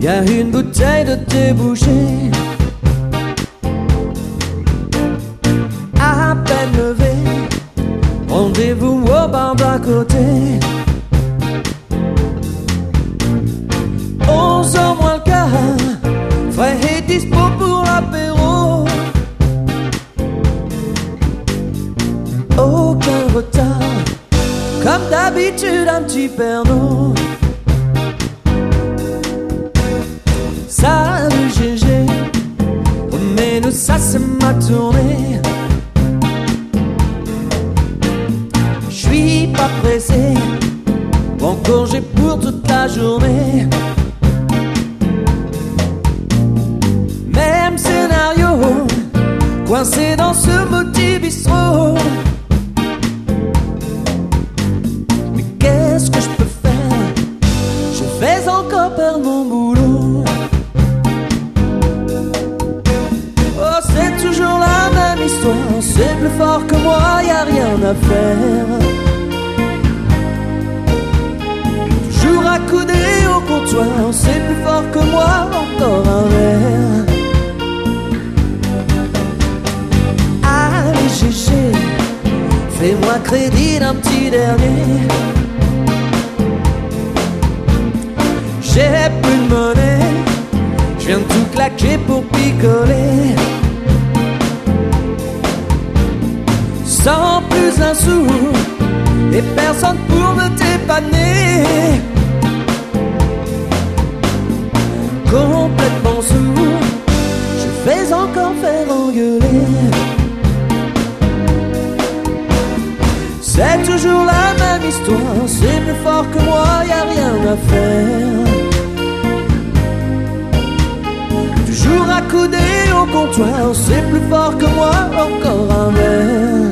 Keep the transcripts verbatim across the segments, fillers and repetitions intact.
y a une bouteille de thé bouché. À peine levé, rendez-vous au bar d'à côté. Onze heures moins le quart, frais et dispo pour l'apéro. Aucun retard, comme d'habitude un petit pernod. Salut G G, mais nous ça c'est ma tournée. J'suis pas pressé, bon congé pour toute la journée. Même scénario, coincé dans ce maudit bistrot. Mais qu'est-ce que je peux faire? Je vais encore perdre mon boulot. Oh, c'est toujours la même histoire, c'est plus fort que moi, y a rien à faire. Toujours accoudé au comptoir, c'est plus fort que moi, encore un verre. Allez G G, fais-moi crédit d'un petit dernier. J'ai plus de monnaie, je viens de tout claquer pour picoler. Sans plus un sou, et personne pour me dépanner. Complètement sourd, je vais encore faire engueuler. C'est toujours la même histoire, c'est plus fort que moi, y a rien à faire. Toujours accoudé au comptoir, c'est plus fort que moi, encore un verre.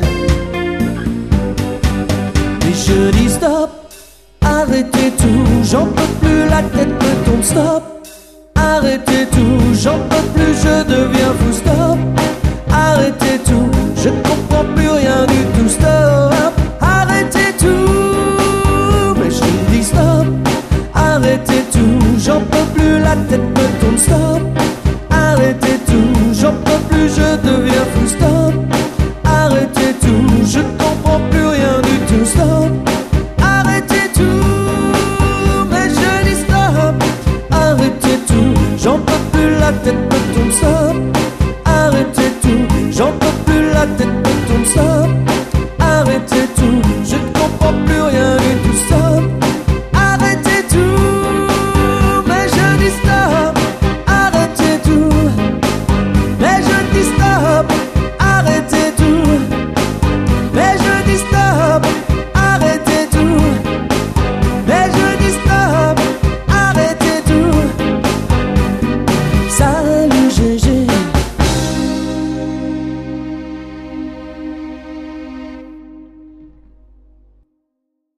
Mais je dis stop, arrêtez tout, j'en peux plus, la tête me tombe, stop. Arrêtez tout, j'en peux plus, je deviens fou, stop. Arrêtez tout, je comprends plus rien du tout, stop. Arrêtez tout, mais je dis stop. Arrêtez tout, j'en peux plus, la tête me tombe, stop. Arrêtez tout, j'en peux plus, je deviens fou, stop. Arrêtez tout, je comprends plus rien du tout, stop. Arrêtez tout, mais je dis stop. Arrêtez tout, j'en peux plus, la tête me tombe, stop. Arrêtez tout, j'en peux plus, la tête me tombe, stop. Arrêtez tout, je comprends plus